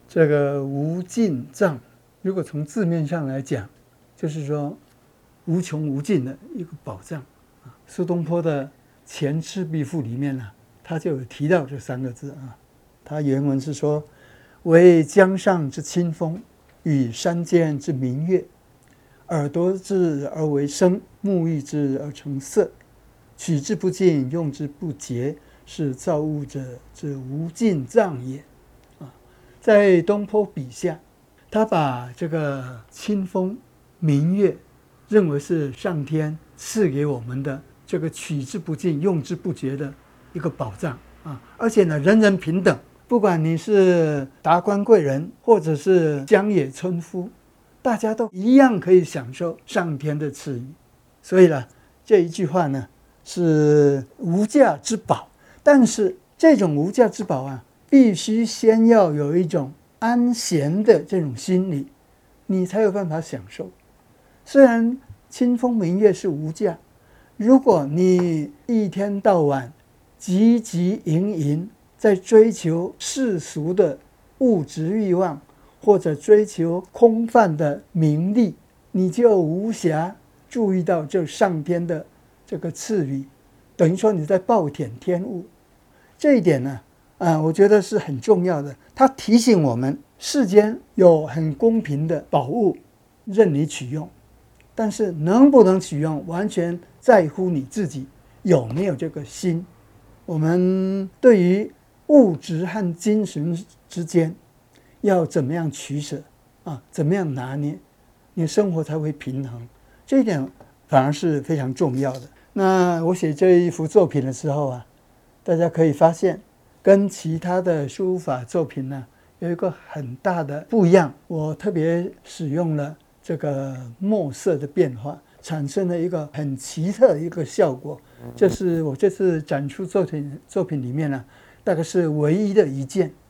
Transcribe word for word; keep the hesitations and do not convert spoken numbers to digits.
这个无尽藏，如果从字面上来讲，就是说无穷无尽的一个宝藏。苏东坡的《前赤壁赋》里面呢、啊，他就有提到这三个字啊。他原文是说：“惟江上之清风，与山间之明月，耳朵之而为声，目翳之而成色，取之不尽，用之不竭，是造物者之无尽藏也。”啊，在东坡笔下，他把这个清风、明月认为是上天赐给我们的这个取之不尽、用之不竭的一个宝藏啊！而且呢，人人平等，不管你是达官贵人，或者是乡野村夫，大家都一样可以享受上天的赐予。所以呢，这一句话呢是无价之宝，但是这种无价之宝啊，必须先要有一种安闲的这种心理，你才有办法享受。虽然清风明月是无价，如果你一天到晚汲汲营营在追求世俗的物质欲望，或者追求空泛的名利，你就无暇注意到这上天的这个赐予，等于说你在暴殄天物。这一点呢，啊，我觉得是很重要的。它提醒我们，世间有很公平的宝物，任你取用，但是能不能取用，完全在乎你自己有没有这个心。我们对于物质和精神之间要怎么样取舍啊？怎么样拿捏，你生活才会平衡。这一点反而是非常重要的。那我写这一幅作品的时候啊，大家可以发现，跟其他的书法作品呢有一个很大的不一样。我特别使用了这个墨色的变化，产生了一个很奇特的一个效果。这是我这次展出作品作品里面呢，大概是唯一的一件